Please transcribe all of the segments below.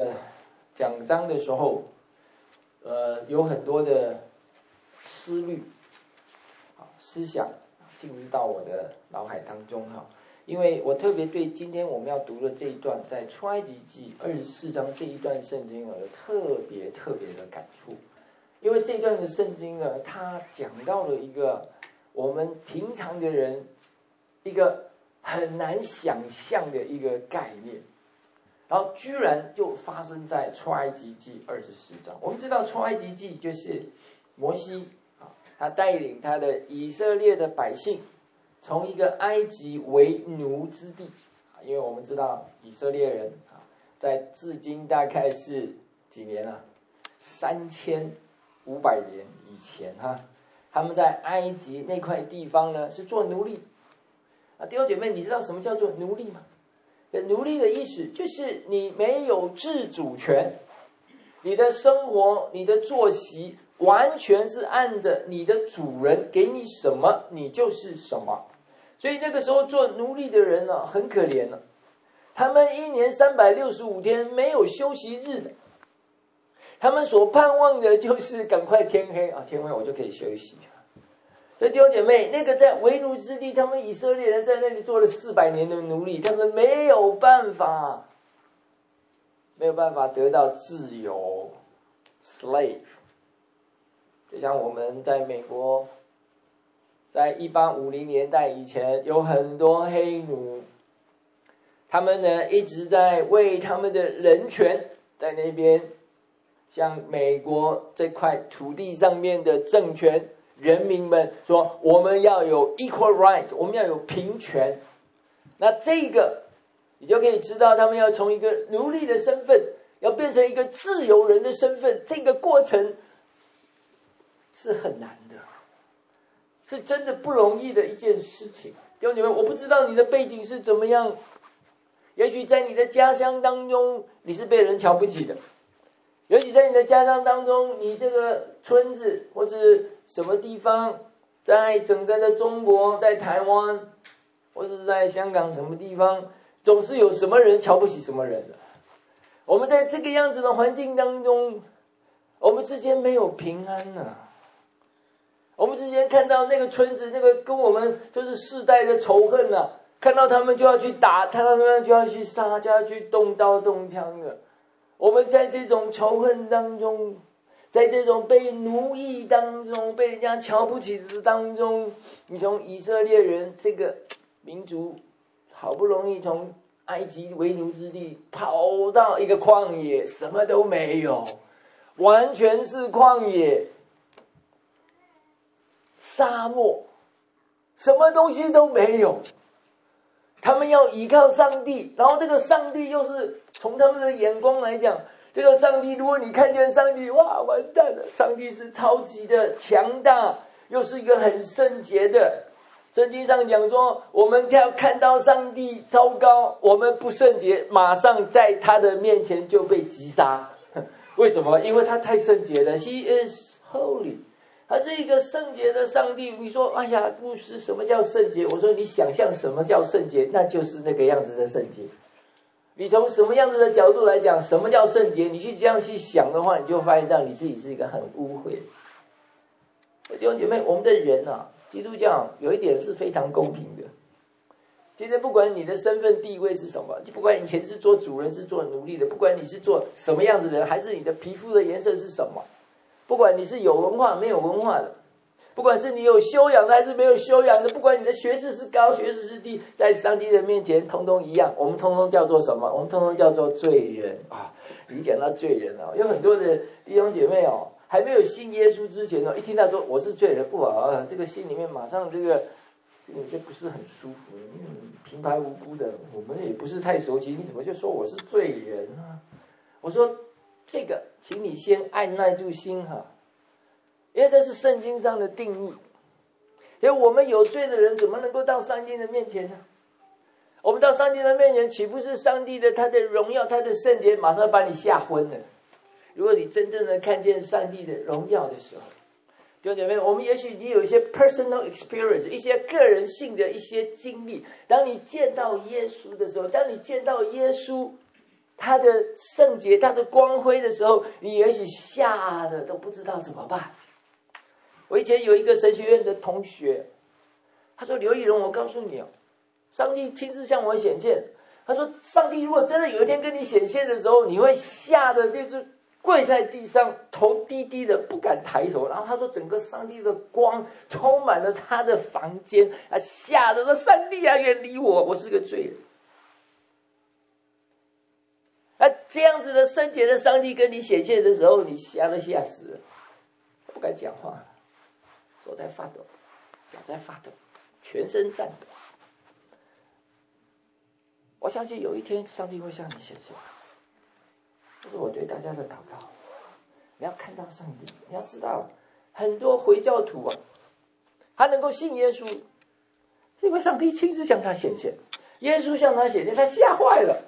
讲章的时候，有很多的思虑、思想进入到我的脑海当中哈。因为我特别对今天我们要读的这一段，在出埃及记24章这一段圣经有特别的感触。因为这段的圣经呢，它讲到了一个我们平常的人一个很难想象的一个概念，然后居然就发生在出埃及记24章。我们知道出埃及记就是摩西他带领他的以色列的百姓从一个埃及为奴之地，因为我们知道以色列人在至今大概是几年啊，3500年以前他们在埃及那块地方呢是做奴隶。弟兄姐妹，你知道什么叫做奴隶吗？奴隶的意思就是你没有自主权，你的生活你的作息完全是按着你的主人给你什么你就是什么。所以那个时候做奴隶的人呢很可怜了，他们一年365天没有休息日的，他们所盼望的就是赶快天黑天黑我就可以休息。所以弟兄姐妹，那个在为奴之地，他们以色列人在那里做了400年的奴隶，他们没有办法得到自由 slave。 就像我们在美国在1850年代以前有很多黑奴，他们呢一直在为他们的人权在那边向美国这块土地上面的政权人民们说，我们要有 equal right， 我们要有平权。那这个你就可以知道，他们要从一个奴隶的身份要变成一个自由人的身份，这个过程是很难的，是真的不容易的一件事情。弟兄姐妹，我不知道你的背景是怎么样，也许在你的家乡当中你是被人瞧不起的，也许在你的家乡当中，你这个村子或是什么地方，在整个的中国，在台湾或是在香港什么地方，总是有什么人瞧不起什么人的。我们在这个样子的环境当中，我们之间没有平安我们之间看到那个村子，那个跟我们就是世代的仇恨看到他们就要去打，看到他们就要去杀，就要去动刀动枪的。我们在这种仇恨当中，在这种被奴役当中，被人家瞧不起的当中，你从以色列人这个民族好不容易从埃及为奴之地跑到一个旷野，什么都没有，完全是旷野沙漠，什么东西都没有。他们要依靠上帝，然后这个上帝又是从他们的眼光来讲，这个上帝，如果你看见上帝，哇，完蛋了，上帝是超级的强大，又是一个很圣洁的。圣经上讲说，我们要看到上帝糟糕，我们不圣洁，马上在他的面前就被击杀。为什么？因为他太圣洁了， He is holy， 他是一个圣洁的上帝。你说哎呀，牧师什么叫圣洁？我说你想象什么叫圣洁，那就是那个样子的圣洁。你从什么样子的角度来讲什么叫圣洁，你去这样去想的话，你就发现到你自己是一个很污秽。弟兄姐妹，我们的人基督教有一点是非常公平的。今天不管你的身份地位是什么，不管你以前是做主人是做奴隶的，不管你是做什么样子的人，还是你的皮肤的颜色是什么，不管你是有文化没有文化的，不管是你有修养的还是没有修养的，不管你的学识是高学识是低，在上帝的面前通通一样。我们通通叫做什么？我们通通叫做罪人你讲到罪人有很多的弟兄姐妹还没有信耶稣之前一听到说我是罪人，不好这个心里面马上这不是很舒服。平白无辜的，我们也不是太熟悉，你怎么就说我是罪人我说这个请你先按耐住心因为这是圣经上的定义。因为我们有罪的人怎么能够到上帝的面前呢？我们到上帝的面前，岂不是上帝的他的荣耀他的圣洁马上把你吓昏了？如果你真正的看见上帝的荣耀的时候，弟兄姐妹，我们也许你有一些 personal experience， 一些个人性的一些经历。当你见到耶稣的时候，当你见到耶稣他的圣洁、他的光辉的时候，你也许吓得都不知道怎么办。我以前有一个神学院的同学，他说：“刘义荣，我告诉你哦，上帝亲自向我显现。他说，上帝如果真的有一天跟你显现的时候，你会吓得就是跪在地上，头低低的不敢抬头。然后他说，整个上帝的光充满了他的房间，吓得说：上帝啊，远离我，我是个罪人。这样子的圣洁的上帝跟你显现的时候，你吓死了，不敢讲话，手在发抖，脚在发抖，全身颤抖。我相信有一天上帝会向你显现，这是我对大家的祷告。你要看到上帝，你要知道很多回教徒啊，他能够信耶稣，是因为上帝亲自向他显现，耶稣向他显现，他吓坏了。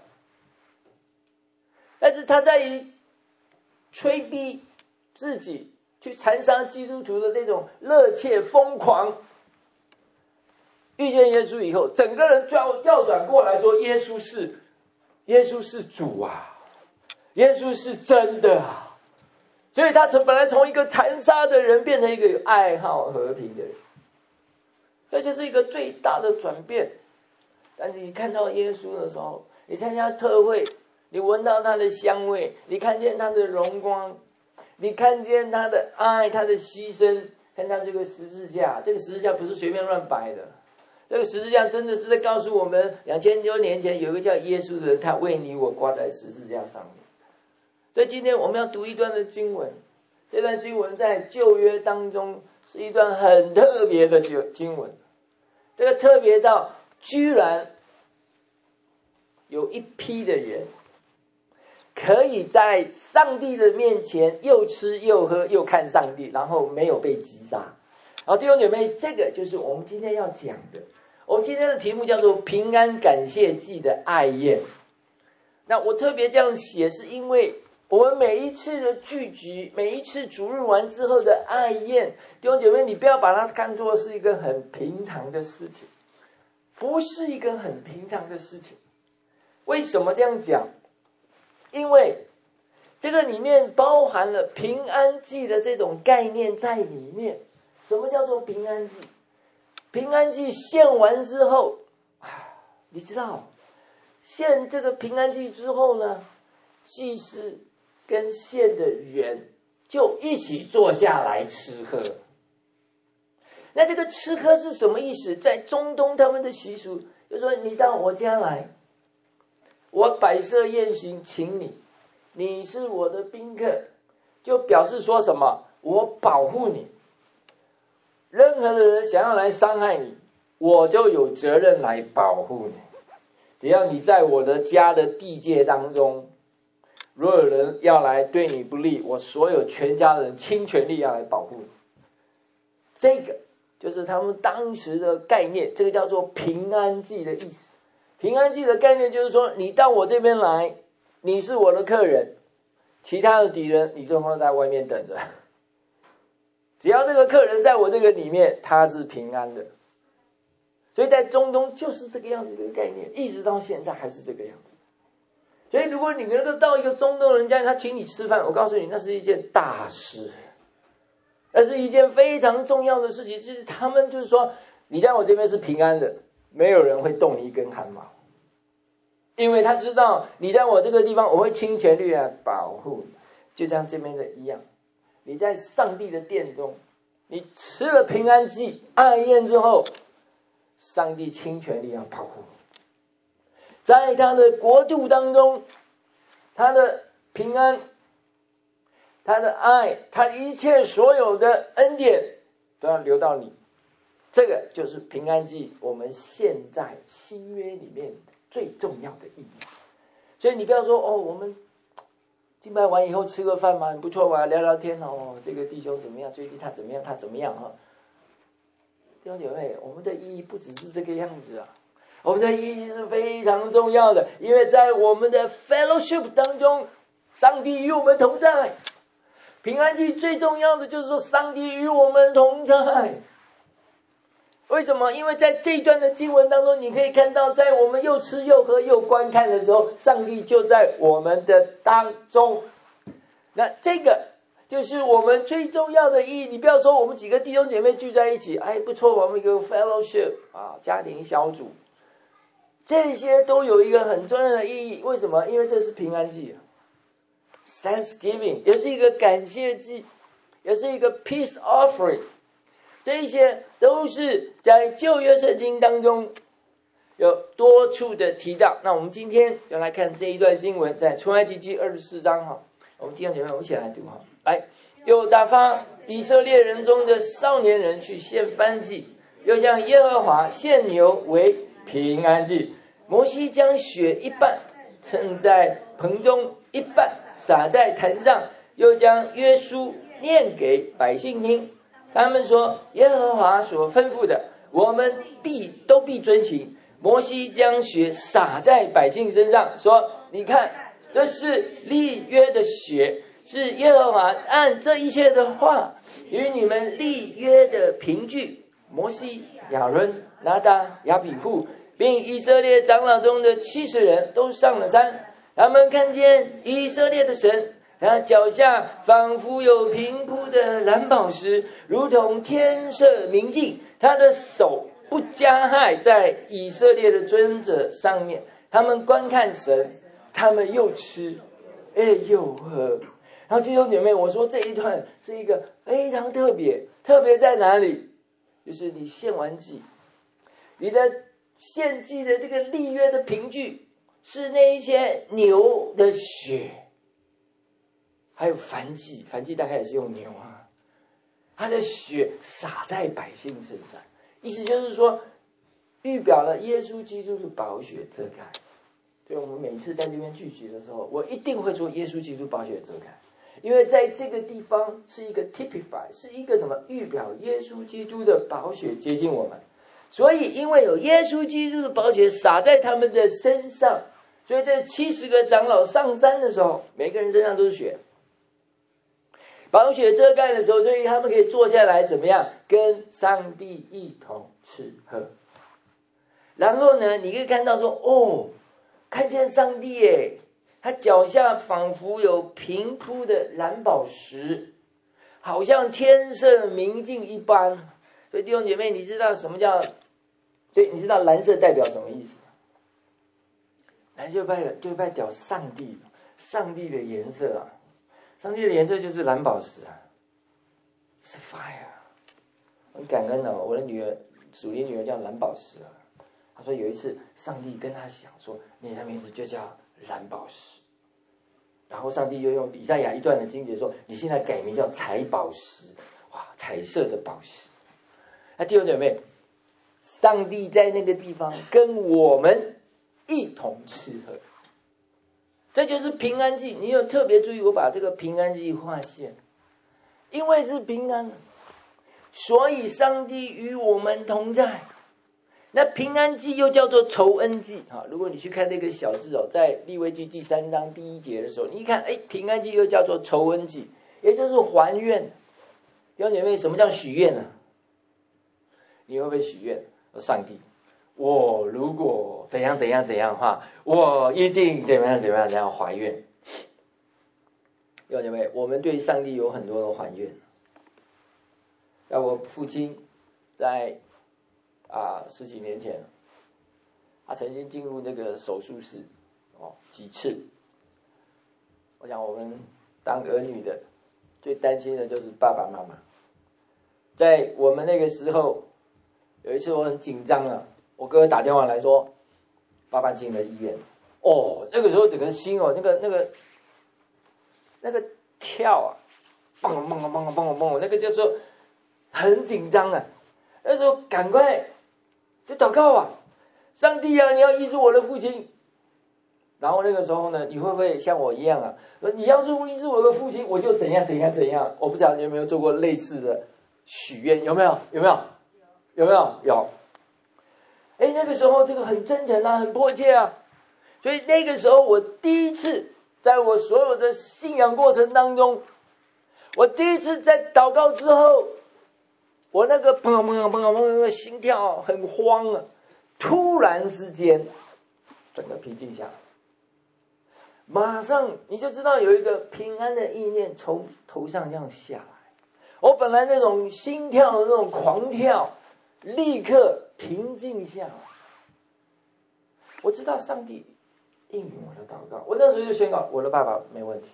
但是他在于催逼自己去残杀基督徒的那种热切疯狂，遇见耶稣以后，整个人调转过来说：耶稣是主啊，耶稣是真的啊。所以他本来从一个残杀的人变成一个有爱好和平的人，这就是一个最大的转变。但是你看到耶稣的时候，你参加特会，你闻到他的香味，你看见他的荣光，你看见他的爱，他的牺牲，看到这个十字架，这个十字架不是随便乱摆的，这个十字架真的是在告诉我们，2000多年前有一个叫耶稣的人，他为你我挂在十字架上面。所以今天我们要读一段的经文，这段经文在旧约当中是一段很特别的经文，这个特别到居然有一批的人可以在上帝的面前又吃又喝又看上帝，然后没有被击杀。好，弟兄姐妹，这个就是我们今天要讲的。我们今天的题目叫做平安感谢祭的爱宴。那我特别这样写，是因为我们每一次的聚集，每一次主日完之后的爱宴，弟兄姐妹，你不要把它看作是一个很平常的事情，不是一个很平常的事情。为什么这样讲？因为这个里面包含了平安祭的这种概念在里面。什么叫做平安祭？平安祭献完之后，你知道献这个平安祭之后呢，祭司跟献的人就一起坐下来吃喝。那这个吃喝是什么意思？在中东他们的习俗就是说，你到我家来，我摆设宴席请你，你是我的宾客，就表示说什么？我保护你，任何的人想要来伤害你，我就有责任来保护你。只要你在我的家的地界当中，如果有人要来对你不利，我所有全家人倾全力要来保护你。这个就是他们当时的概念，这个叫做平安祭的意思。平安祭的概念就是说，你到我这边来，你是我的客人，其他的敌人你就放在外面等着。只要这个客人在我这个里面，他是平安的。所以在中东就是这个样子的概念，一直到现在还是这个样子。所以如果你能够到一个中东人家，他请你吃饭，我告诉你，那是一件大事，那是一件非常重要的事情。就是他们就是说，你在我这边是平安的，没有人会动你一根汗毛，因为他知道你在我这个地方，我会倾全力来保护你。就像这边的一样，你在上帝的殿中，你吃了平安祭爱宴之后，上帝倾全力要保护你。在他的国度当中，他的平安，他的爱，他一切所有的恩典都要流到你。这个就是平安祭我们现在新约里面最重要的意义。所以你不要说我们敬拜完以后吃个饭嘛，很不错吧，聊聊天这个弟兄怎么样，最近他怎么样，他怎么样弟兄姐妹，我们的意义不只是这个样子啊，我们的意义是非常重要的，因为在我们的 fellowship 当中，上帝与我们同在。平安祭最重要的就是说，上帝与我们同在。 为什么？因为在这一段的经文当中，你可以看到，在我们又吃又喝又观看的时候，上帝就在我们的当中。那这个就是我们最重要的意义。你不要说我们几个弟兄姐妹聚在一起，哎，不错，我们一个 fellowship 啊，家庭小组，这些都有一个很重要的意义。为什么？因为这是平安祭 ，Thanksgiving 也是一个感谢祭，也是一个 peace offering。这些都是在旧约圣经当中有多处的提到。那我们今天就来看这一段经文，在出埃及记24章哈。我们弟兄姐妹，我们一起来读哈。来，又打发以色列人中的少年人去献燔祭，又向耶和华献牛为平安祭。摩西将血一半盛在盆中，一半洒在坛上，又将约书念给百姓听。他们说，耶和华所吩咐的，我们都必遵行。摩西将血洒在百姓身上，说，你看，这是立约的血，是耶和华按这一切的话与你们立约的凭据。摩西、亚伦、拿达、亚比户并以色列长老中的70人都上了山，他们看见以色列的神，他脚下仿佛有平铺的蓝宝石，如同天色明净，他的手不加害在以色列的尊者上面。他们观看神，他们又吃又喝。然后弟兄姐妹，我说这一段是一个非常特别，特别在哪里？就是你献完祭，你的献祭的这个立约的凭据是那一些牛的血，还有燔祭，燔祭大概也是用牛啊，他的血洒在百姓身上，意思就是说预表了耶稣基督的宝血遮盖。所以我们每次在这边聚集的时候，我一定会说耶稣基督宝血遮盖，因为在这个地方是一个 typify， 是一个什么预表耶稣基督的宝血接近我们。所以因为有耶稣基督的宝血洒在他们的身上，所以这70个长老上山的时候，每个人身上都是血，宝血遮盖的时候，所以他们可以坐下来怎么样？跟上帝一同吃喝。然后呢，你可以看到说，看见上帝耶，他脚下仿佛有平铺的蓝宝石，好像天色明净一般。所以弟兄姐妹，你知道什么叫？所以你知道蓝色代表什么意思？蓝色就代表上帝，上帝的颜色啊，上帝的颜色就是蓝宝石啊 ，sapphire。很感恩哦，我的女儿，属灵女儿叫蓝宝石啊。他说有一次，上帝跟他讲说，你的名字就叫蓝宝石。然后上帝又用以赛亚一段的经节说，你现在改名叫彩宝石，哇，彩色的宝石。那弟兄姐妹，上帝在那个地方跟我们一同吃喝，这就是平安祭。你有特别注意，我把这个平安祭划线，因为是平安，所以上帝与我们同在。那平安祭又叫做酬恩祭啊！如果你去看那个小字在利未记第3章第1节的时候，你一看，平安祭又叫做酬恩祭，也就是还愿。弟兄姐妹，什么叫许愿呢？你会不会许愿？上帝，我如果怎样怎样怎样的话，我一定怎么样怎么样怎样还愿。弟兄姐妹，我们对上帝有很多的还愿。那我父亲在10几年前，他曾经进入那个手术室几次。我想我们当儿女的最担心的就是爸爸妈妈。在我们那个时候，有一次我很紧张了，我哥打电话来说，爸爸进了医院。那个时候整个心那个跳蹦蹦蹦蹦蹦蹦，那个就是说很紧张啊。那时候赶快就祷告啊，上帝啊，你要医治我的父亲。然后那个时候呢，你会不会像我一样啊？你要是医治我的父亲，我就怎样怎样怎样。我不知道你有没有做过类似的许愿，有没有？有。那个时候这个很真诚啊，很迫切啊。所以那个时候我第一次在我所有的信仰过程当中，我第一次在祷告之后， 我那个砰砰砰砰砰心跳很慌啊，突然之间整个平静下来，马上你就知道有一个平安的意念从头上这样下来。我本来那种心跳的那种狂跳，立刻平静下来。我知道上帝应允我的祷告，我那时候就宣告我的爸爸没问题。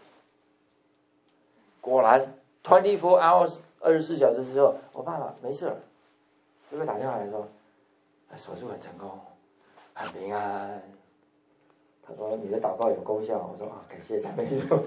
果然24 hours 24小时之后，我爸爸没事了，就会打电话来说，手术很成功，很平安。他说你的祷告有功效，我说感谢赞美主。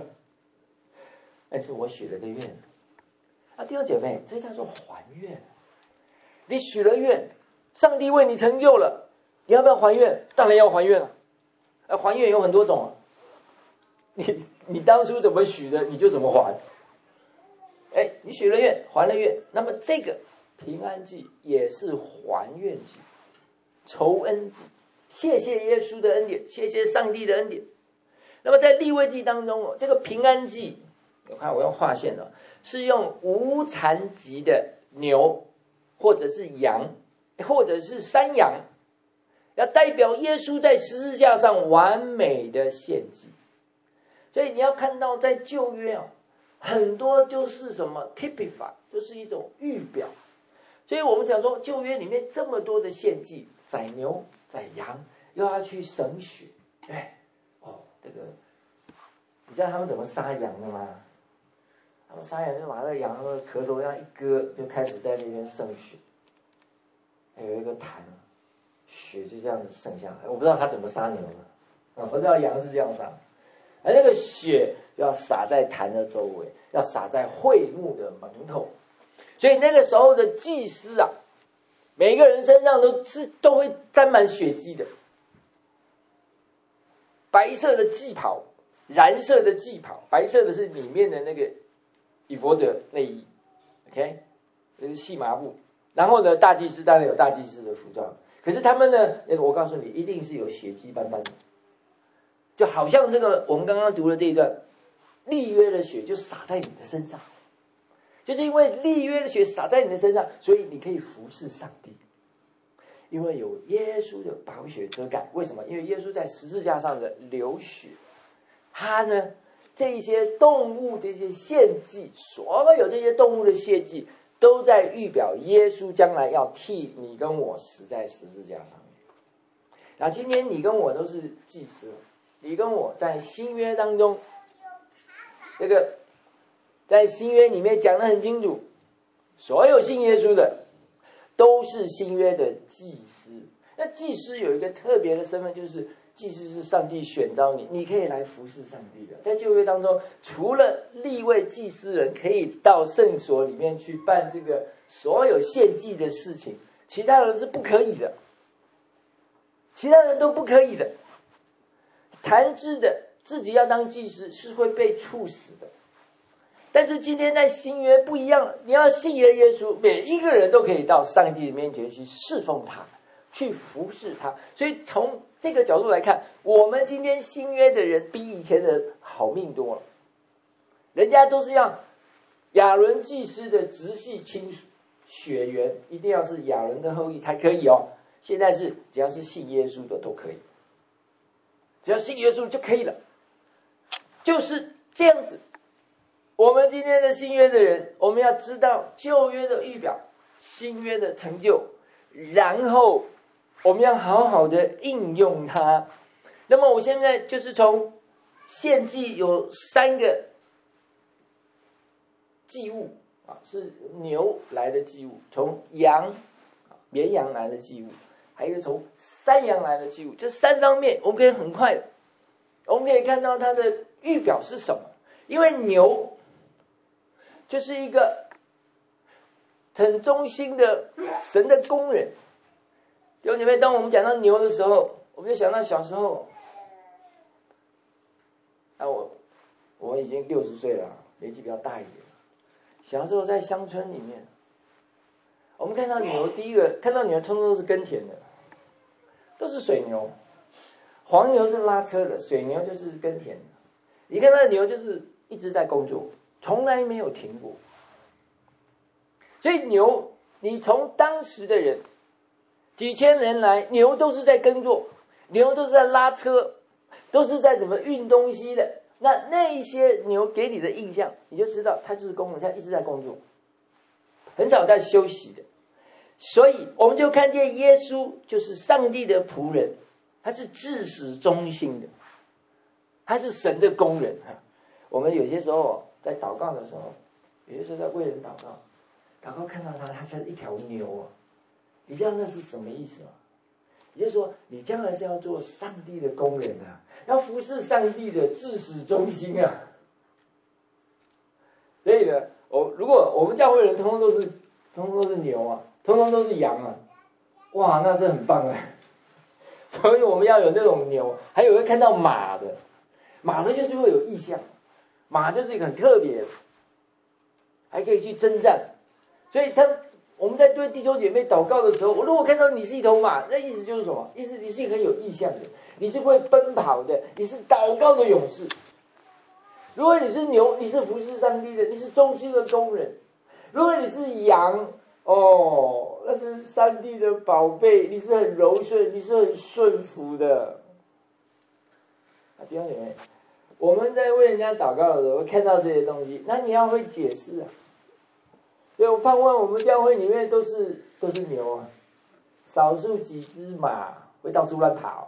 但是我许了个愿，弟兄姐妹，这叫做还愿。你许了愿，上帝为你成就了，你要不要还愿？当然要还愿了。还愿有很多种你当初怎么许的，你就怎么还。你许了愿，还了愿，那么这个平安祭也是还愿祭、酬恩祭，谢谢耶稣的恩典，谢谢上帝的恩典。那么在利未记当中，这个平安祭，我看我用划线了，是用无残疾的牛，或者是羊，或者是山羊，要代表耶稣在十字架上完美的献祭。所以你要看到在旧约很多就是什么 typify， 就是一种预表。所以我们讲说旧约里面这么多的献祭，宰牛宰羊，又要去省血，这个你知道他们怎么杀羊的吗？他们杀羊就把那个羊的壳头这样一割，就开始在那边渗血，还有一个坛，血就这样子渗下来。我不知道他怎么杀牛的，我知道羊是这样杀，而那个血要洒在坛的周围，要洒在会幕的门口。所以那个时候的祭司每个人身上都会沾满血迹的，白色的祭袍，蓝色的祭袍，白色的是里面的那个以弗得内衣 ，OK， 这是细麻布。然后呢，大祭司当然有大祭司的服装，可是他们呢，我告诉你，一定是有血迹斑斑的，就好像这个我们刚刚读的这一段，立约的血就洒在你的身上，就是因为立约的血洒在你的身上，所以你可以服侍上帝。因为有耶稣的宝血遮盖，为什么？因为耶稣在十字架上的流血，他呢，这些动物这些献祭，所有这些动物的献祭，都在预表耶稣将来要替你跟我死在十字架上面。然后今天你跟我都是祭司，你跟我在新约当中，这个在新约里面讲得很清楚，所有信耶稣的都是新约的祭司。那祭司有一个特别的身份，就是祭司是上帝选召你，你可以来服侍上帝的。在旧约当中，除了利未祭司人可以到圣所里面去办这个所有献祭的事情，其他人是不可以的，其他人都不可以的。弹制的自己要当祭司是会被处死的。但是今天在新约不一样了，你要信耶稣，每一个人都可以到上帝面前去侍奉他，去服侍他。所以从这个角度来看，我们今天新约的人比以前的人好命多了。人家都是要亚伦祭司的直系亲属血缘，一定要是亚伦的后裔才可以现在是只要是信耶稣的都可以，只要信耶稣就可以了，就是这样子。我们今天的新约的人，我们要知道旧约的预表，新约的成就，然后我们要好好的应用它。那么我现在就是从献祭有3个祭物是牛来的祭物，从绵羊来的祭物，还有从山羊来的祭物，这3方面我们可以很快的，我们可以看到它的预表是什么。因为牛就是一个很忠心的神的工人。弟兄姐妹，当我们讲到牛的时候，我们就想到小时候，我已经60岁了，年纪比较大一点。小时候在乡村里面，我们看到牛，第一个看到牛通通都是耕田的，都是水牛。黄牛是拉车的，水牛就是耕田的。你看到牛就是一直在工作，从来没有停过。 所以牛，你从当时的人几千年来，牛都是在耕作，牛都是在拉车，都是在怎么运东西的。那一些牛给你的印象，你就知道它就是工人，它一直在工作，很少在休息的。所以我们就看见耶稣就是上帝的仆人，他是至始忠心的，他是神的工人。我们有些时候在祷告的时候，有些时候在为人祷告看到他像一条牛啊，你知道那是什么意思吗？也就是说，你将来是要做上帝的工人啊，要服侍上帝的至始忠心啊。所以呢，如果我们教会人通通都是牛啊，通通都是羊啊，哇，那这很棒啊。所以我们要有那种牛，还有会看到马的，马的就是会有意象，马就是一个很特别的，还可以去征战。所以我们在对弟兄姐妹祷告的时候，我如果看到你是一头马，那意思就是什么？意思你是一个很有意象的，你是会奔跑的，你是祷告的勇士。如果你是牛，你是服侍上帝的，你是忠心的工人。如果你是羊，那是上帝的宝贝，你是很柔顺，你是很顺服的。弟兄姐妹，我们在为人家祷告的时候看到这些东西，那你要会解释啊。所以我盼望我们教会里面都是牛啊，少数几只马会到处乱跑。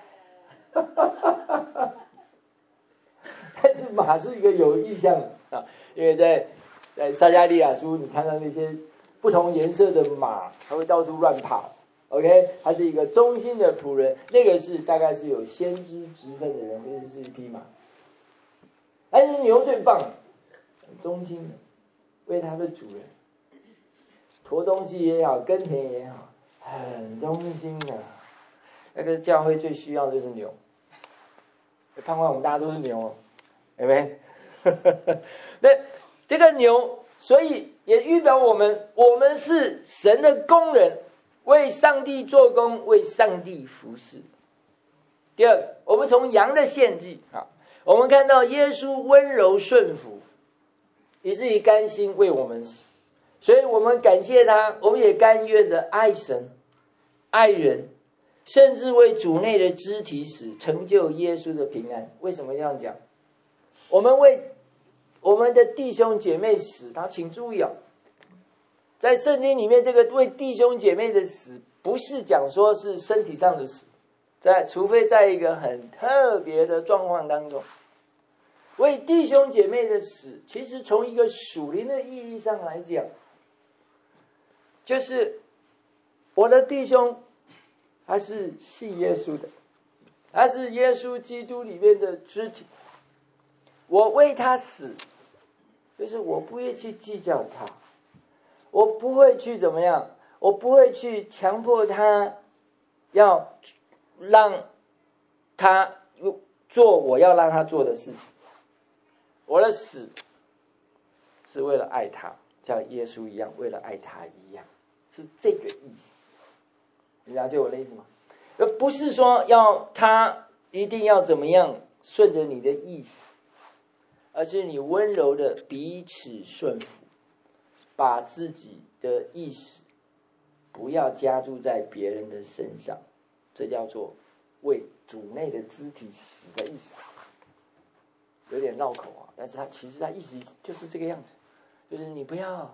但是马是一个有意象啊，因为在撒迦利亚书，你看到那些不同颜色的马，它会到处乱跑。OK， 它是一个忠心的仆人，那个是大概是有先知职分的人，就是一匹马。但是牛最棒，很忠心的，为他的主人驮东西也好，耕田也好，很忠心的。那个教会最需要的就是牛，盼望我们大家都是牛哦。有没有？那这个牛，所以也预表我们是神的工人，为上帝做工，为上帝服侍。第二个，我们从羊的献祭我们看到耶稣温柔顺服，以至于甘心为我们死，所以我们感谢他，我们也甘愿的爱神、爱人，甚至为主内的肢体死，成就耶稣的平安。为什么这样讲？我们为我们的弟兄姐妹死，请注意在圣经里面，这个为弟兄姐妹的死，不是讲说是身体上的死，除非在一个很特别的状况当中，为弟兄姐妹的死，其实从一个属灵的意义上来讲，就是我的弟兄他是信耶稣的，他是耶稣基督里面的肢体，我为他死，就是我不会去计较他，我不会去怎么样，我不会去强迫他，要让他做我要让他做的事情。我的死是为了爱他，像耶稣一样为了爱他一样，是这个意思。你了解我的意思吗？而不是说要他一定要怎么样顺着你的意思，而是你温柔的彼此顺服，把自己的意思不要加注在别人的身上，这叫做为主内的肢体死的意思。有点绕口但是其实意思就是这个样子，就是你不要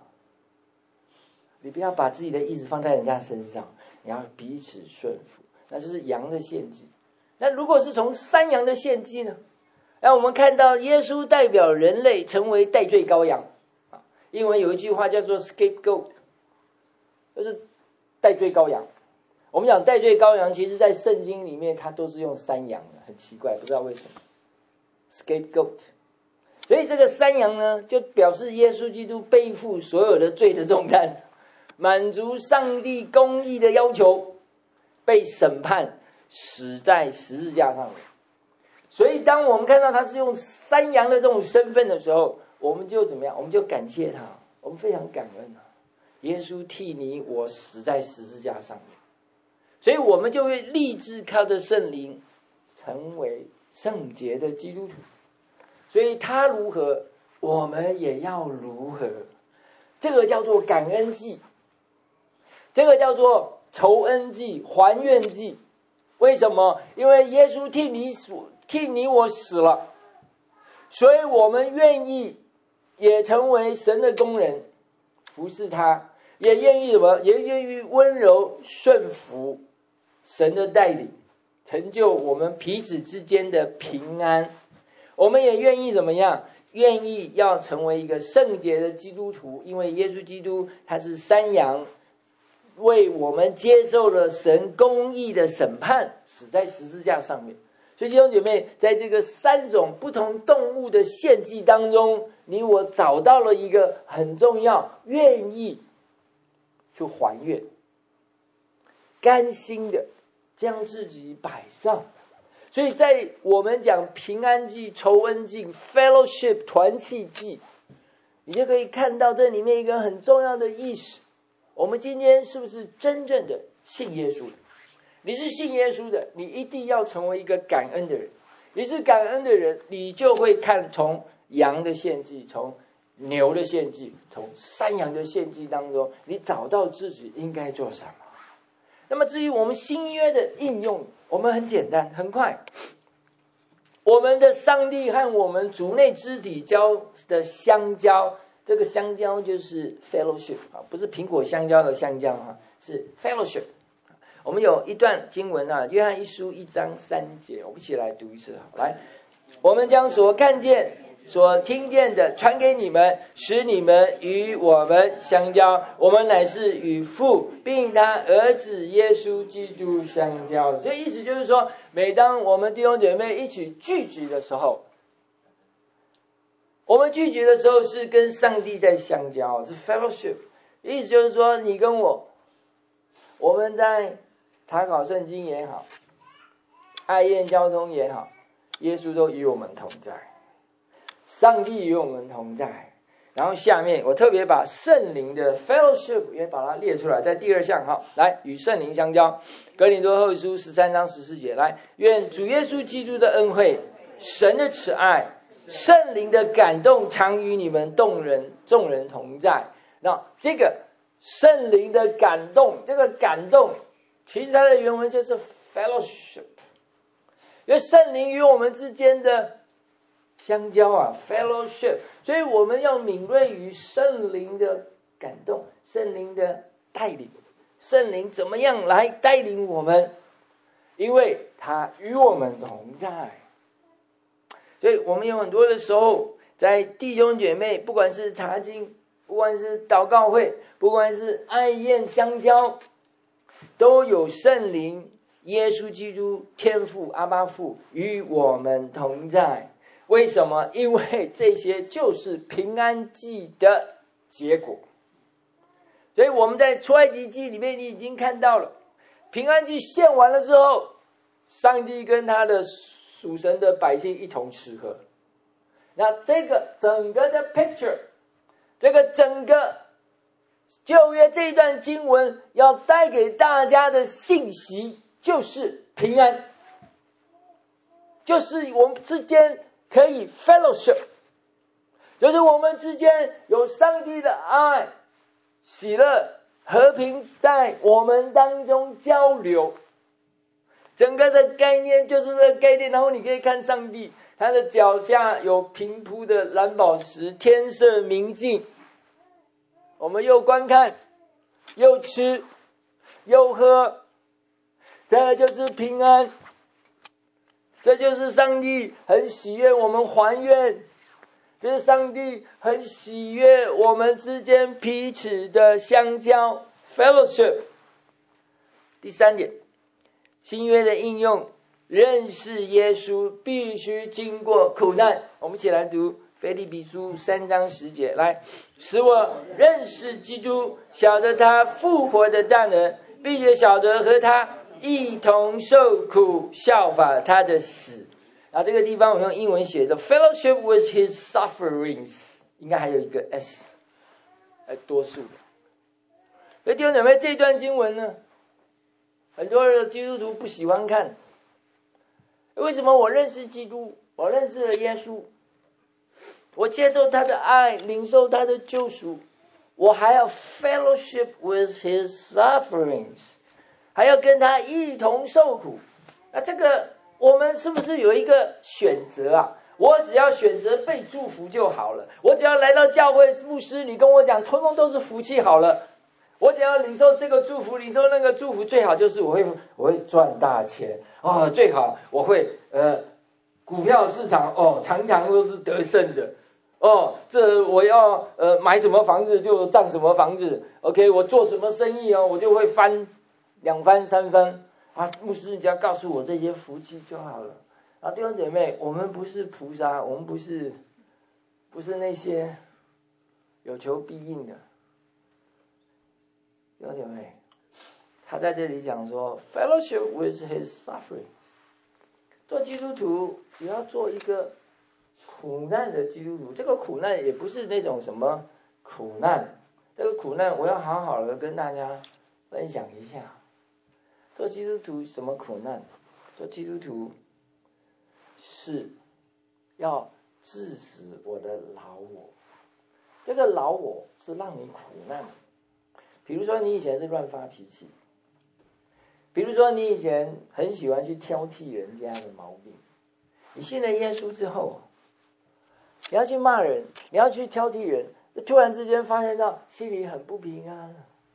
把自己的意思放在人家身上，你要彼此顺服。那就是羊的献祭。那如果是从山羊的献祭呢？那我们看到耶稣代表人类成为代罪羔羊，英文有一句话叫做 scapegoat， 就是代罪羔羊。我们讲代罪羔羊，其实在圣经里面它都是用山羊的，很奇怪，不知道为什么 scapegoat。 所以这个山羊呢，就表示耶稣基督背负所有的罪的重担，满足上帝公义的要求，被审判，死在十字架上面。所以当我们看到他是用山羊的这种身份的时候，我们就怎么样？我们就感谢他，我们非常感恩耶稣替你我死在十字架上面，所以我们就会立志靠着圣灵成为圣洁的基督徒。所以他如何，我们也要如何。 这个叫做感恩祭，这个叫做酬恩祭、还愿祭。为什么？因为耶稣替你我死了，所以我们愿意也成为神的工人，服侍他，也愿意什么？也愿意温柔顺服神的带领，成就我们彼此之间的平安。我们也愿意怎么样？愿意要成为一个圣洁的基督徒，因为耶稣基督他是山羊，为我们接受了神公义的审判，死在十字架上面。所以弟兄姐妹，在这个3种不同动物的献祭当中，你我找到了一个很重要，愿意去还愿，甘心的将自己摆上。所以在我们讲平安祭、酬恩祭、fellowship 团契祭，你就可以看到这里面一个很重要的意识。我们今天是不是真正的信耶稣？你是信耶稣的，你一定要成为一个感恩的人。你是感恩的人，你就会看从羊的献祭，从牛的献祭，从山羊的献祭当中，你找到自己应该做什么。那么至于我们新约的应用，我们很简单很快。我们的上帝和我们族内肢体交的相交，这个相交就是 fellowship 不是苹果香蕉的香蕉是 fellowship。 我们有一段经文约翰一书1章3节，我们一起来读一次。来，我们将所看见所听见的传给你们，使你们与我们相交，我们乃是与父并他儿子耶稣基督相交。所以意思就是说，每当我们弟兄姐妹一起聚集的时候，我们聚集的时候是跟上帝在相交，是 fellowship。 意思就是说，你跟我们在查考圣经也好，爱宴交通也好，耶稣都与我们同在，上帝与我们同在。然后下面我特别把圣灵的 fellowship 也把它列出来，在第2项。来，与圣灵相交。哥林多后书13章14节，来，愿主耶稣基督的恩惠、神的慈爱、圣灵的感动常与你们众人同在。那这个圣灵的感动，这个感动其实它的原文就是 fellowship， 因为圣灵与我们之间的相交fellowship， 所以我们要敏锐于圣灵的感动，圣灵的带领，圣灵怎么样来带领我们，因为他与我们同在。所以我们有很多的时候，在弟兄姐妹不管是查经，不管是祷告会，不管是爱宴相交，都有圣灵耶稣基督天父阿爸父与我们同在。为什么？因为这些就是平安祭的结果。所以我们在出埃及记里面，你已经看到了，平安祭献完了之后，上帝跟他的属神的百姓一同吃喝。那这个整个的 picture， 这个整个旧约这一段经文要带给大家的信息就是平安，就是我们之间可以 fellowship， 就是我们之间有上帝的爱、喜乐、和平在我们当中交流。整个的概念就是这个概念。然后你可以看上帝，他的脚下有平铺的蓝宝石，天色明净，我们又观看又吃又喝，这就是平安。这就是上帝很喜悦我们还愿，这是上帝很喜悦我们之间彼此的相交 fellowship。 第3点，新约的应用，认识耶稣必须经过苦难。我们一起来读腓立比书3章10节，来，使我认识基督，晓得他复活的大能，并且晓得和他一同受苦，效法他的死。这个地方我用英文写的 fellowship with his sufferings， 应该还有一个 s， 多数的。所以弟兄姊妹，这段经文呢，很多的基督徒不喜欢看。为什么？我认识基督，我认识了耶稣，我接受他的爱，领受他的救赎， 我还要 fellowship with his sufferings， 还要跟他一同受苦。那这个我们是不是有一个选择啊？我只要选择被祝福就好了，我只要来到教会，牧师你跟我讲通通都是福气好了，我只要领受这个祝福，领受那个祝福，最好就是我会赚大钱哦，最好我会股票市场哦常常都是得胜的哦，这我要买什么房子就涨什么房子 ，OK， 我做什么生意哦，我就会翻2番3番啊，牧师你只要告诉我这些福气就好了。啊，弟兄姐妹，我们不是菩萨，我们不是那些有求必应的。弟兄姐妹，他在这里讲说 ，fellowship with his suffering。做基督徒只要做一个苦难的基督徒，这个苦难也不是那种什么苦难，这个苦难我要好好的跟大家分享一下。做基督徒什么苦难？做基督徒是要致死我的老我，这个老我是让你苦难。比如说你以前是乱发脾气，比如说你以前很喜欢去挑剔人家的毛病，你信了耶稣之后，你要去骂人，你要去挑剔人，突然之间发现到心里很不平安，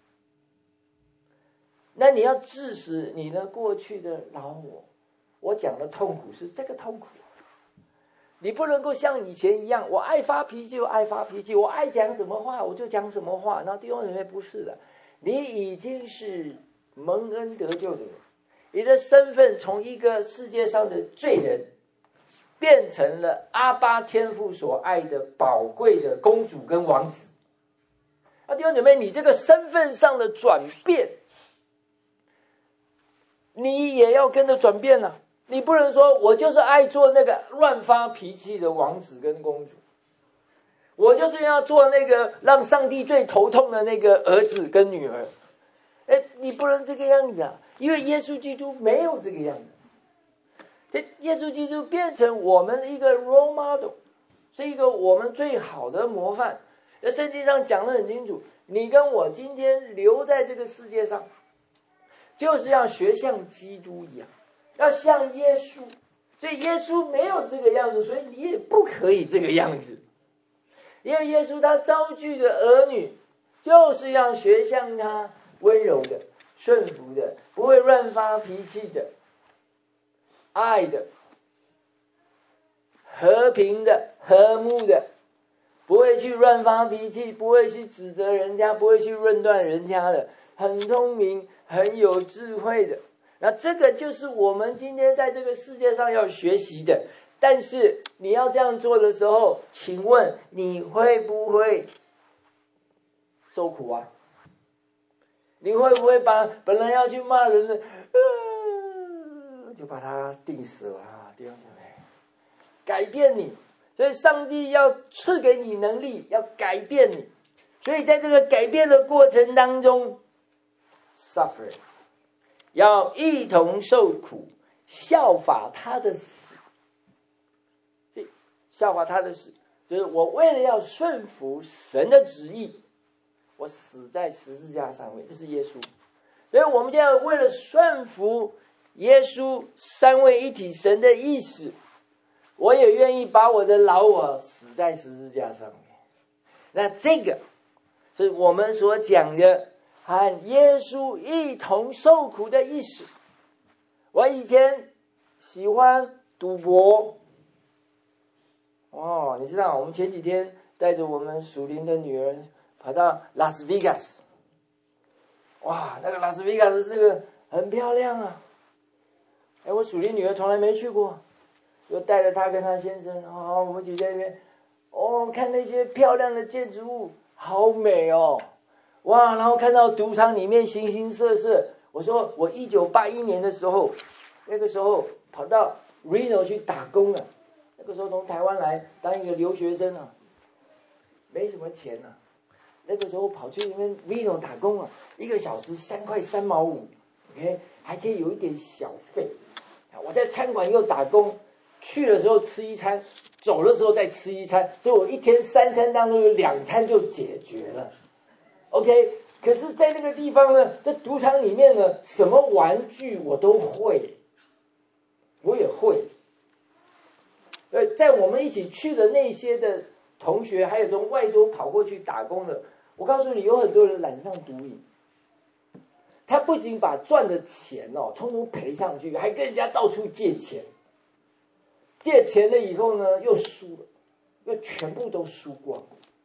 那你要致死你的过去的老我。我讲的痛苦是这个痛苦，你不能够像以前一样，我爱发脾气就爱发脾气，我爱讲什么话我就讲什么话。那弟兄姐妹不是的，你已经是蒙恩得救的人，你的身份从一个世界上的罪人变成了阿爸天父所爱的宝贵的公主跟王子。弟兄姐妹，你这个身份上的转变，你也要跟着转变啊。你不能说我就是爱做那个乱发脾气的王子跟公主，我就是要做那个让上帝最头痛的那个儿子跟女儿。你不能这个样子啊，因为耶稣基督没有这个样子。耶稣基督变成我们的一个 role model， 是一个我们最好的模范。在圣经上讲得很清楚，你跟我今天留在这个世界上，就是要学像基督一样，要像耶稣。所以耶稣没有这个样子，所以你也不可以这个样子。因为耶稣他招聚的儿女就是要学像他，温柔的、顺服的，不会乱发脾气的，爱的、和平的、和睦的，不会去乱发脾气，不会去指责人家，不会去论断人家的，很聪明、很有智慧的。那这个就是我们今天在这个世界上要学习的。但是你要这样做的时候，请问你会不会受苦啊？你会不会把本来要去骂人的就把他定死了啊？弟兄姐妹，改变你。所以上帝要赐给你能力，要改变你。所以在这个改变的过程当中 suffer， 要一同受苦，效法他的死。效法他的死，就是我为了要顺服神的旨意，我死在十字架上面，这是耶稣。所以我们现在为了顺服耶稣三位一体神的意思，我也愿意把我的老我死在十字架上面。那这个是我们所讲的和耶稣一同受苦的意思。我以前喜欢赌博你知道我们前几天带着我们属灵的女儿跑到拉斯维加斯，那个拉斯维加斯这个很漂亮啊，我属灵女儿从来没去过，就带着她跟她先生我们一起在那边看那些漂亮的建筑物，好美哦，然后看到赌场里面形形色色。我说我1981年的时候，那个时候跑到 Reno 去打工了。那个时候从台湾来当一个留学生没什么钱那个时候跑去那边 Reno 打工1个小时3块3毛5 ，OK， 还可以有一点小费。我在餐馆又打工，去的时候吃一餐，走的时候再吃一餐，所以我一天3餐当中有2餐就解决了。 OK， 可是在那个地方呢，在赌场里面呢，什么玩具我都会，我也会。在我们一起去的那些的同学，还有从外州跑过去打工的，我告诉你，有很多人染上毒瘾。他不仅把赚的钱通通赔上去，还跟人家到处借钱。借钱了以后呢，又输了，又全部都输光。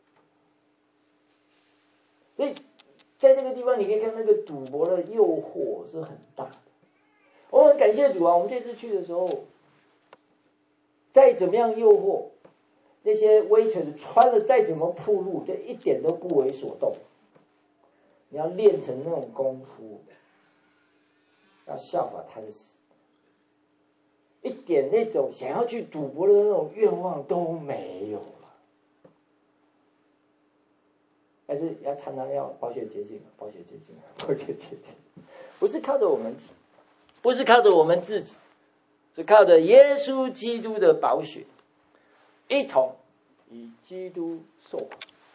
所以在这个地方，你可以看那个赌博的诱惑是很大的。我很感谢主啊，我们这次去的时候，再怎么样诱惑，那些waitress穿的再怎么暴露，这一点都不为所动。你要练成那种功夫，要效法他的死，一点那种想要去赌博的那种愿望都没有了。但是要常常要保险洁净，保险洁净，保险洁净，不是靠着我们，不是靠着我们自己，是靠着耶稣基督的宝血，一同与基督受苦、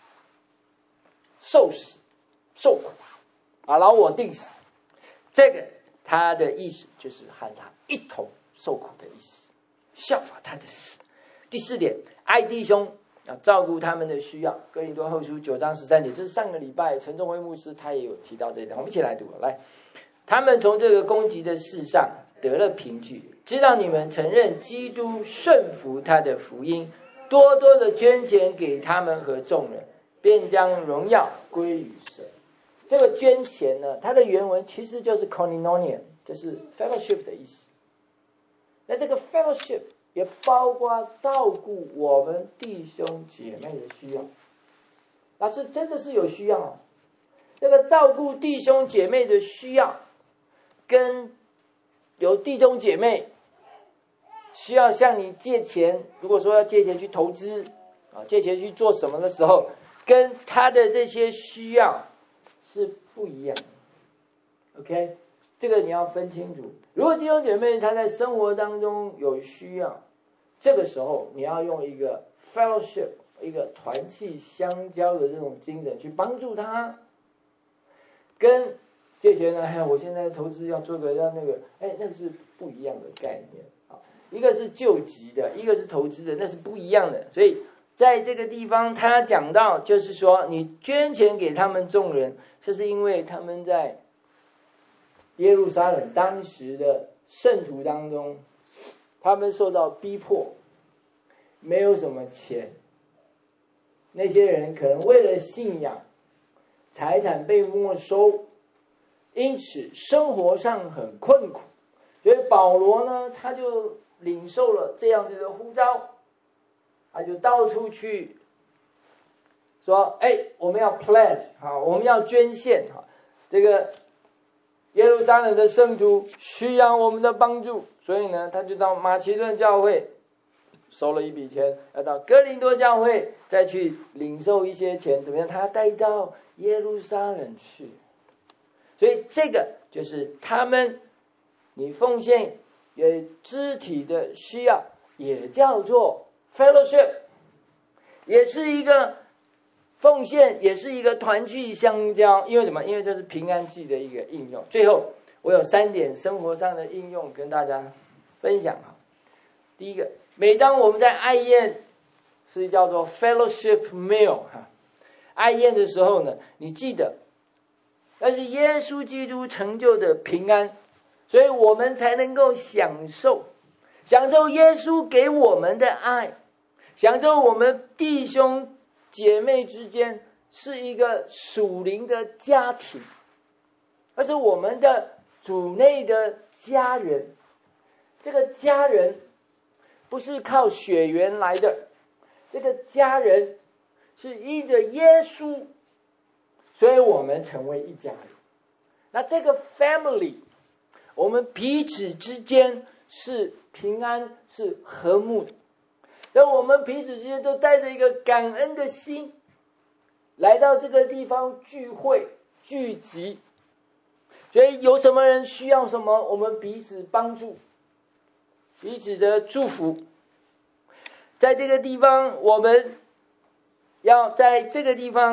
受死、受苦，劳我定死。这个他的意思就是和他一同受苦的意思，效法他的死。第4点，爱弟兄，要照顾他们的需要。哥林多后书9章13节，这是上个礼拜陈仲辉牧师他也有提到这一点，我们一起来读。来，他们从这个攻击的事上得了凭据，知道你们承认基督顺服他的福音，多多的捐钱给他们和众人，便将荣耀归于神。这个捐钱呢，它的原文其实就是 koinonia， 就是 fellowship 的意思。那这个 fellowship 也包括照顾我们弟兄姐妹的需要，那是真的是有需要啊。这个照顾弟兄姐妹的需要，跟有弟兄姐妹需要向你借钱，如果说要借钱去投资借钱去做什么的时候，跟他的这些需要是不一样的。 OK， 这个你要分清楚。如果弟兄姐妹他在生活当中有需要，这个时候你要用一个 fellowship， 一个团契相交的这种精神去帮助他。跟借钱呢，我现在投资要做个要那个，那个是不一样的概念。一个是救急的，一个是投资的，那是不一样的。所以在这个地方他讲到，就是说你捐钱给他们众人，这是因为他们在耶路撒冷当时的圣徒当中，他们受到逼迫，没有什么钱，那些人可能为了信仰，财产被没收，因此生活上很困苦。所以保罗呢，他就领受了这样子的呼召，他就到处去说，我们要 pledge， 我们要捐献，这个耶路撒冷的圣徒需要我们的帮助，所以呢，他就到马其顿教会收了一笔钱，要到哥林多教会再去领受一些钱，怎么样？他带到耶路撒冷去。所以这个就是他们，你奉献给肢体的需要，也叫做 fellowship， 也是一个奉献，也是一个团聚相交。因为什么？因为这是平安祭的一个应用。最后我有3点生活上的应用跟大家分享。第一个，每当我们在爱宴，是叫做 fellowship meal， 爱宴的时候呢，你记得那是耶稣基督成就的平安，所以我们才能够享受耶稣给我们的爱，享受我们弟兄姐妹之间是一个属灵的家庭，而是我们的主内的家人。这个家人不是靠血缘来的，这个家人是依着耶稣，所以我们成为一家人。那这个 family， 我们彼此之间是平安，是和睦的。那我们彼此之间都带着一个感恩的心，来到这个地方聚会聚集。所以有什么人需要什么，我们彼此帮助，彼此的祝福。在这个地方，我们要在这个地方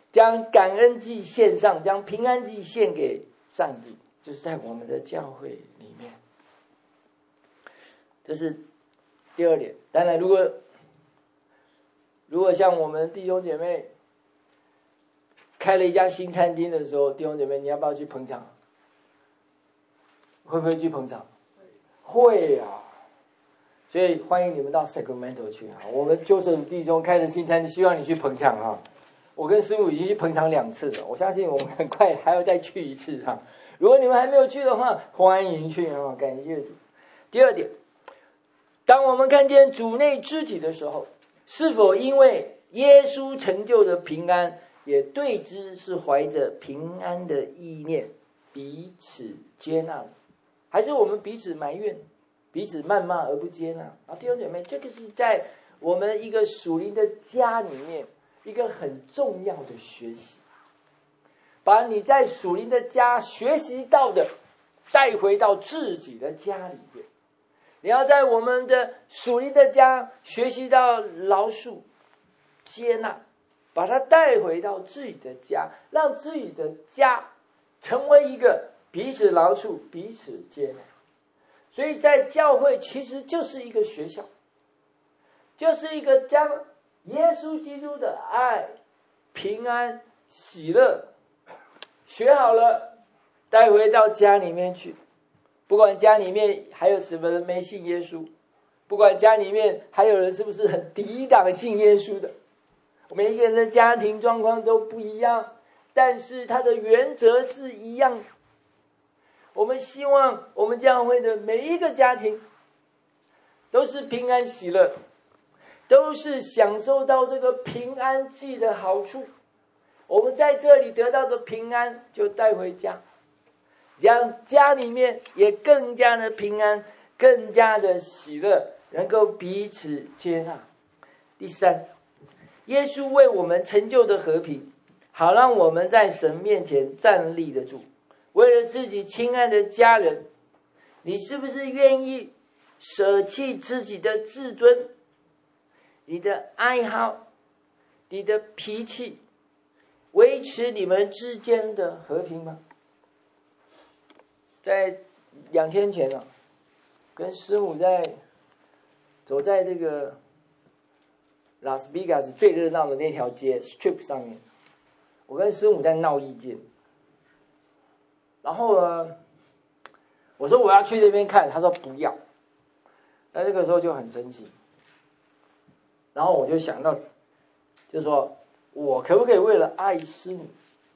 将感恩祭献上，将平安祭献给上帝，就是在我们的教会里面。这是第二点。当然如果像我们弟兄姐妹开了一家新餐厅的时候，弟兄姐妹你要不要去捧场？会不会去捧场？会啊。所以欢迎你们到 Sacramento 去啊！我们Joseph弟兄开的新餐厅，希望你去捧场啊！我跟师母已经去捧场2次了，我相信我们很快还要再去一次哈。如果你们还没有去的话，欢迎去啊！感谢主。第二点，当我们看见主内肢体的时候，是否因为耶稣成就的平安，也对之是怀着平安的意念，彼此接纳，还是我们彼此埋怨，彼此谩骂而不接纳？弟兄姐妹，这个是在我们一个属灵的家里面一个很重要的学习，把你在属灵的家学习到的带回到自己的家里面。你要在我们的属灵的家学习到饶恕、接纳，把它带回到自己的家，让自己的家成为一个彼此饶恕、彼此接纳。所以在教会其实就是一个学校，就是一个将耶稣基督的爱、平安、喜乐学好了，带回到家里面去。不管家里面还有什么人没信耶稣，不管家里面还有人是不是很抵挡信耶稣的，每一个人的家庭状况都不一样，但是他的原则是一样的。我们希望我们教会的每一个家庭都是平安喜乐，都是享受到这个平安祭的好处。我们在这里得到的平安就带回家，让家里面也更加的平安，更加的喜乐，能够彼此接纳。第三，耶稣为我们成就的和平，好让我们在神面前站立得住。为了自己亲爱的家人，你是不是愿意舍弃自己的自尊、你的爱好、你的脾气，维持你们之间的和平吗？在2天前啊，跟师母走在这个拉斯维加斯最热闹的那条街 Strip 上面，我跟师母在闹意见。然后呢，我说我要去那边看，他说不要。那这个时候就很生气。然后我就想到，就是说我可不可以为了爱师母，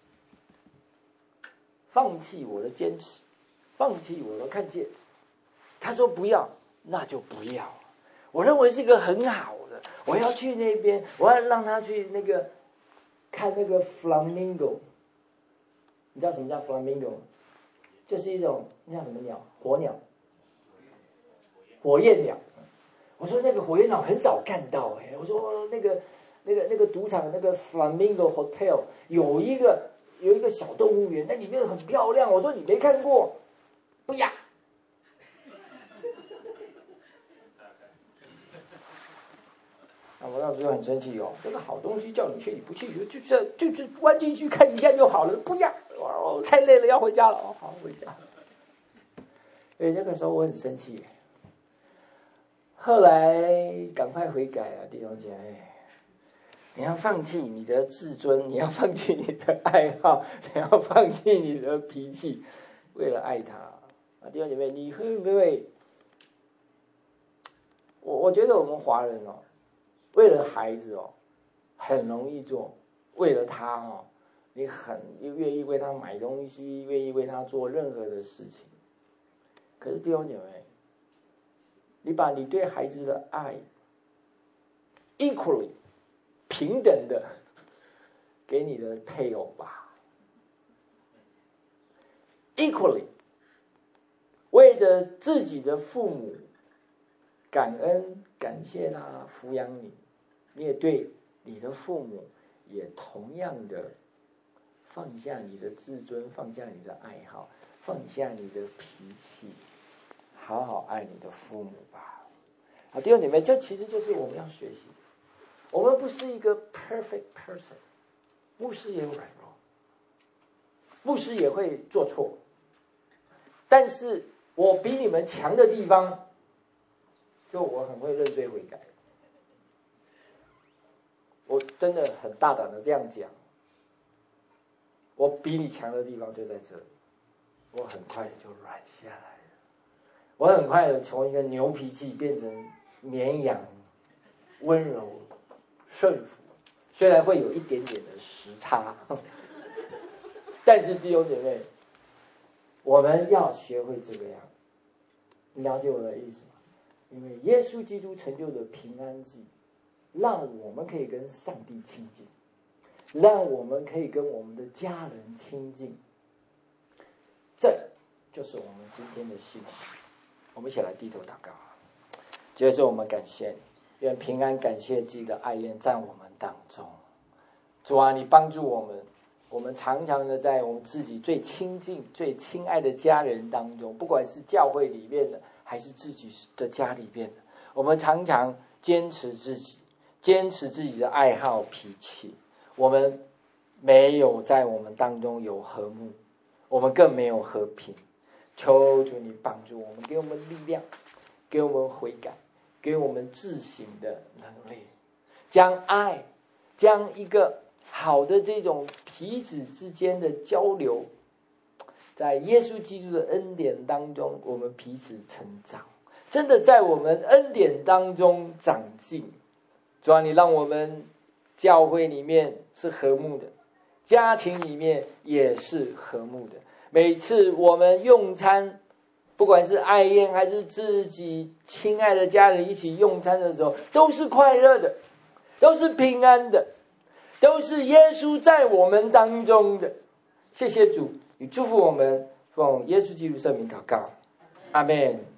放弃我的坚持，放弃我的看见？他说不要，那就不要。我认为是一个很好的，我要去那边，我要让他去看那个 flamingo。你知道什么叫 flamingo 吗？就是一种那叫什么鸟？火鸟，火焰鸟。我说那个火焰鸟很少看到我说那个赌场那个 Flamingo Hotel 有一个小动物园，那里面很漂亮。我说你没看过？不要。我当时就很生气这个好东西叫你去你不去，就是弯进去看一下就好了，不要，太累了要回家了。好回家。那个时候我很生气。后来赶快悔改啊，弟兄姐妹！你要放弃你的自尊，你要放弃你的爱好，你要放弃你的脾气，为了爱他弟兄姐妹，你会不会？我觉得我们华人为了孩子很容易做，为了他你很愿意为他买东西，愿意为他做任何的事情。可是弟兄姐妹，你把你对孩子的爱 equally 平等的给你的配偶吧， equally 为着自己的父母感恩感谢他抚养你，你也对你的父母也同样的放下你的自尊，放下你的爱好，放下你的脾气，好好爱你的父母吧。弟兄姐妹，这其实就是我们要学习的。我们不是一个 perfect person， 牧师也有软弱，牧师也会做错，但是我比你们强的地方，就我很会认罪悔改。我真的很大胆的这样讲，我比你强的地方就在这里，我很快就软下来了，我很快的从一个牛脾气变成绵羊，温柔顺服，虽然会有一点点的时差，但是弟兄姐妹，我们要学会这个样，你了解我的意思吗？因为耶稣基督成就的平安祭，让我们可以跟上帝亲近，让我们可以跟我们的家人亲近，这就是我们今天的信息。我们一起来低头祷告。接着我们感谢你，愿平安感谢祭的爱宴在我们当中。主啊，你帮助我们，我们常常的在我们自己最亲近最亲爱的家人当中，不管是教会里面的还是自己的家里面的，我们常常坚持自己的爱好脾气，我们没有在我们当中有和睦，我们更没有和平。求主你帮助我们，给我们力量，给我们悔改，给我们自省的能力，将爱，将一个好的这种彼此之间的交流，在耶稣基督的恩典当中，我们彼此成长，真的在我们恩典当中长进。主啊，你让我们教会里面是和睦的，家庭里面也是和睦的。每次我们用餐，不管是爱宴还是自己亲爱的家人一起用餐的时候，都是快乐的，都是平安的，都是耶稣在我们当中的。谢谢主，你祝福我们，奉耶稣基督圣名祷告，阿们。